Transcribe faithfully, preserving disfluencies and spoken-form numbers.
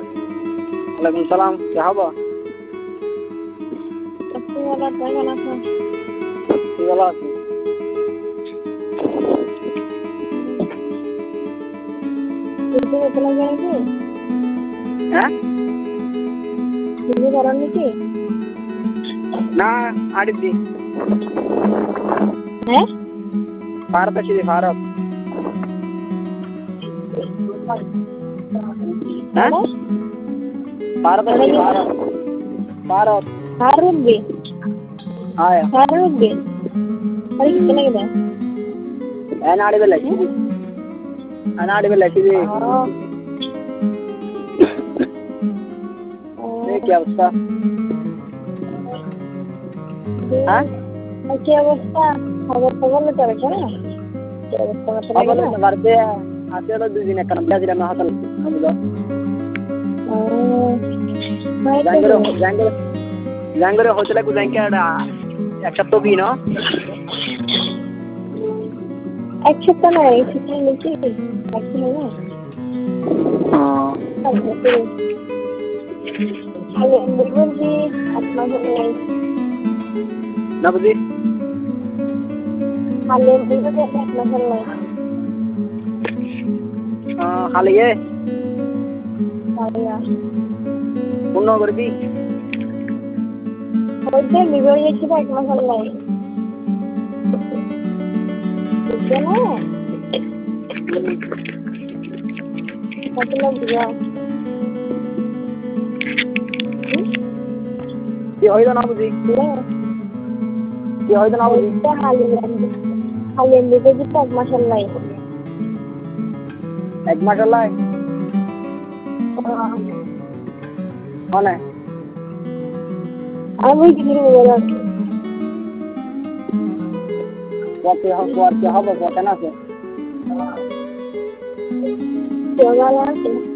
ওয়ালাইকুম সালাম, কি খবর? ভালো কেমন আছেন? ভালো আছি। হ্যাঁ নাকি? না আಡಿದ್ದಿ হ্যাঁ ಭಾರತ ಶ್ರೀ ಭಾರತ್ হ্যাঁ ಭಾರತ ಶ್ರೀ ಭಾರತ್ ಭಾರತ್ ಆರೋಗ್ಯ ಆಯಾ ಆರೋಗ್ಯ ಅದಕ್ಕೆ ಚೆನ್ನಾಗಿದೆ. ಏನ್ ಆಡಿಬಲ್ಲ ನಾನು ಆಡಿಬಲ್ಲ ಟಿವಿ কি অবস্থা? হ্যাঁ কি অবস্থা? খবর খবর নিতে হবে না? কি অবস্থা খবর নিতে পারবে আছে তো দুই দিন একটা ব্রাজিল না হাতাল আমলো ও জাঙ্গরে জাঙ্গরে জাঙ্গরে হোটেলে কো যাই কেডা একটা তো বিনো এক সপ্তাহ না এই সপ্তাহ নাকি একদিন না আগে বলবেন যে আপনার হলে না বুঝি আলে বলবেন যে আপনার হলে আহ হালিয়ে আয়া পূর্ণ করে দি ওইটা লিভার এসে এক মাস হলে বুঝছে না কত লোক বুঝা কি হইলো না বুঝি কি হইলো না বুঝি হালি হালি লিভার দিতে এক মাস হলে এক মাস হলাই মানে আমি কি বলবো কত হবে কত না আছে ভালো আছে